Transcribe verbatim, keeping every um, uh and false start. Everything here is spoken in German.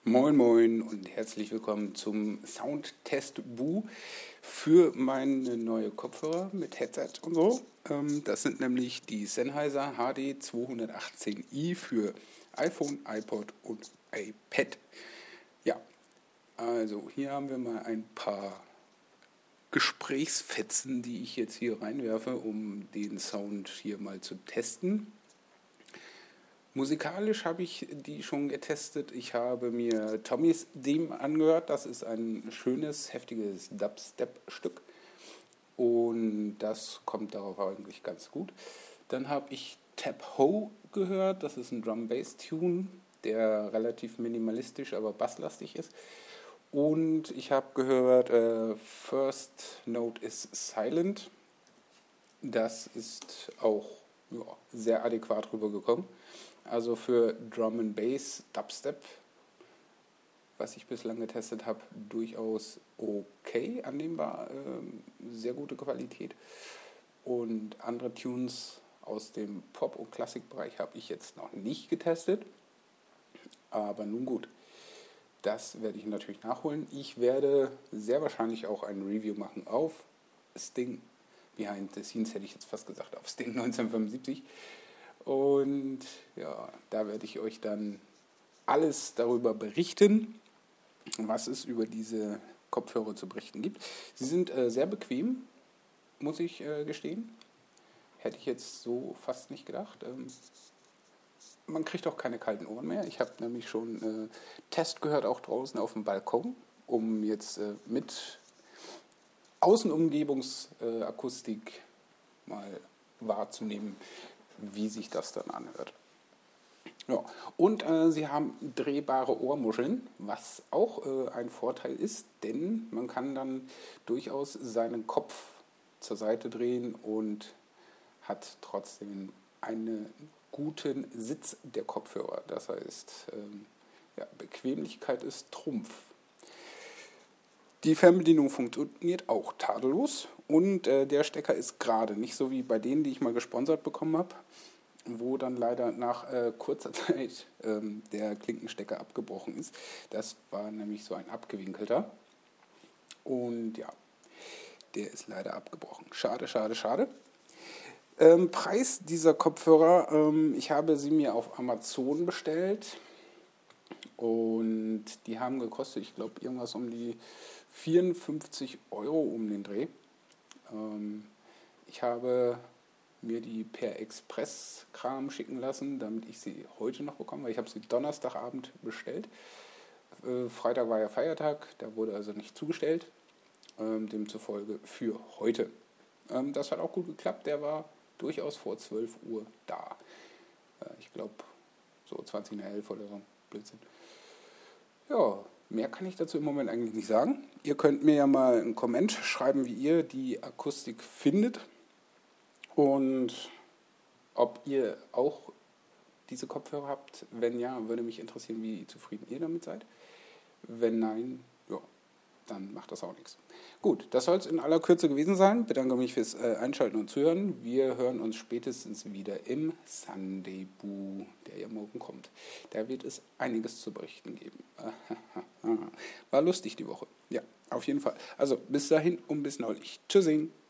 Moin Moin und herzlich willkommen zum Soundtest Bu für meine neue Kopfhörer mit Headset und so. Ähm, das sind nämlich die Sennheiser H D zweihundertachtzehn i für iPhone, iPod und iPad. Ja, also hier haben wir mal ein paar Gesprächsfetzen, die ich jetzt hier reinwerfe, um den Sound hier mal zu testen. Musikalisch habe ich die schon getestet. Ich habe mir Tommy's Theme angehört. Das ist ein schönes, heftiges Dubstep-Stück. Und das kommt darauf eigentlich ganz gut. Dann habe ich Tap Ho gehört. Das ist ein Drum-Bass-Tune, der relativ minimalistisch, aber basslastig ist. Und ich habe gehört äh, First Note is Silent. Das ist auch ja, sehr adäquat rübergekommen. Also für Drum and Bass, Dubstep, was ich bislang getestet habe, durchaus okay annehmbar, äh, sehr gute Qualität. Und andere Tunes aus dem Pop- und Klassikbereich habe ich jetzt noch nicht getestet. Aber nun gut, das werde ich natürlich nachholen. Ich werde sehr wahrscheinlich auch ein Review machen auf Sting Behind the Scenes, hätte ich jetzt fast gesagt, auf Sting neunzehnhundertfünfundsiebzig. Und ja, da werde ich euch dann alles darüber berichten, was es über diese Kopfhörer zu berichten gibt. Sie sind äh, sehr bequem, muss ich äh, gestehen. Hätte ich jetzt so fast nicht gedacht. Ähm, man kriegt auch keine kalten Ohren mehr. Ich habe nämlich schon äh, Test gehört, auch draußen auf dem Balkon, um jetzt äh, mit Außenumgebungsakustik äh, mal wahrzunehmen, wie sich das dann anhört. Ja. Und äh, sie haben drehbare Ohrmuscheln, was auch äh, ein Vorteil ist, denn man kann dann durchaus seinen Kopf zur Seite drehen und hat trotzdem einen guten Sitz der Kopfhörer. Das heißt, ähm, ja, Bequemlichkeit ist Trumpf. Die Fernbedienung funktioniert auch tadellos und äh, der Stecker ist gerade, nicht so wie bei denen, die ich mal gesponsert bekommen habe, wo dann leider nach äh, kurzer Zeit ähm, der Klinkenstecker abgebrochen ist. Das war nämlich so ein abgewinkelter und ja, der ist leider abgebrochen. Schade, schade, schade. Ähm, Preis dieser Kopfhörer, ähm, ich habe sie mir auf Amazon bestellt und die haben gekostet, ich glaube, irgendwas um die vierundfünfzig Euro um den Dreh. Ähm, ich habe mir die per Express-Kram schicken lassen, damit ich sie heute noch bekomme, weil ich habe sie Donnerstagabend bestellt. Äh, Freitag war ja Feiertag, da wurde also nicht zugestellt, ähm, demzufolge für heute. Ähm, das hat auch gut geklappt, der war durchaus vor zwölf Uhr da. Äh, ich glaube so zwanzig nach elf oder so, Blödsinn. Ja, mehr kann ich dazu im Moment eigentlich nicht sagen. Ihr könnt mir ja mal einen Comment schreiben, wie ihr die Akustik findet und ob ihr auch diese Kopfhörer habt. Wenn ja, würde mich interessieren, wie zufrieden ihr damit seid. Wenn nein, ja, dann macht das auch nichts. Gut, das soll es in aller Kürze gewesen sein. Bedanke mich fürs äh, Einschalten und Zuhören. Wir hören uns spätestens wieder im Sunday Boo, der ja morgen kommt. Da wird es einiges zu berichten geben. War lustig die Woche. Ja, auf jeden Fall. Also bis dahin und bis neulich. Tschüssing.